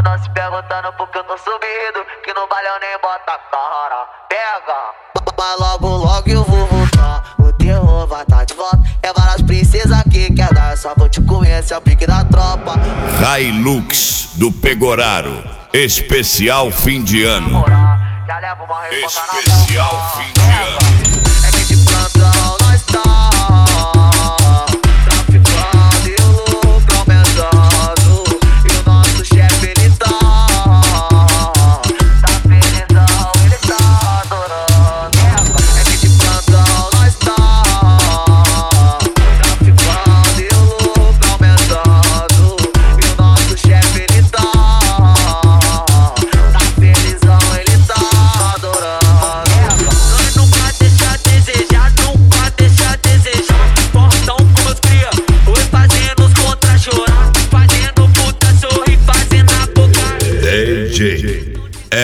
Andam se perguntando por que eu tô subido, que no baile eu nem bota a cara. Pega! Mas logo eu vou voltar, o terror vai tá de volta. É várias princesas que quer dar, só vou te comer, esse é o pique da tropa. Hilux do Pegoraro, especial fim de ano. Especial fim de ano. É que de plantão nós tá traficando e o lucro aumentando. E o nosso chefe ele tá felizão, ele tá adorando. É que de plantão nós tá traficando e o lucro aumentando. E o nosso chefe ele tá felizão, ele tá adorando. Nós nunca deixa a desejar, nunca deixa a desejar. Portão com meus cria, oi fazendo os contra chorar, fazendo puta sorrir, fazendo a boca. DJ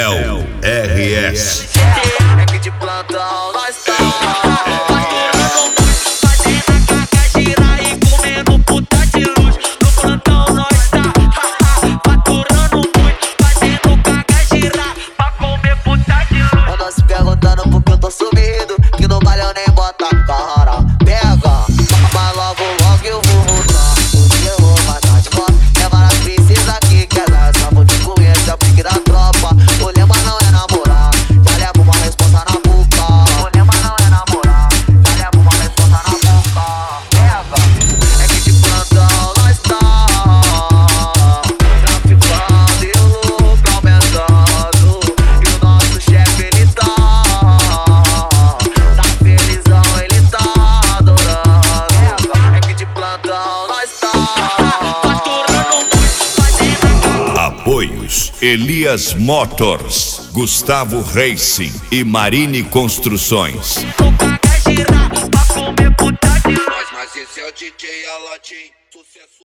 LRS. É que de plantão nós tá faturando muito, fazendo a carga girar e comendo puta de luz. No plantão nós tá faturando muito, fazendo carga girar pra comer puta de luz. Andam se perguntando por que eu tô subido, que no baile eu nem bota a cara. Pega! Mas logo eu vou voltar, o terror vai tá de volta. É várias princesas que quer dar, só vou te comer, esse é o pique da tropa. O lema não é namorar, já levo uma responsa na boca. O lema não é namorar, já levo uma responsa na boca. Pega! É que de plantão nós tá traficando e o lucro aumentando. E o nosso chefe ele tá felizão, ele tá adorando. É que de plantão nós tá faturando muito, fazendo. Apoios: Elias Motors, Gustavo Racing e Marine Construções. Carga girar pra comer puta de luz. Mas esse é o DJ Aladim, sucesso.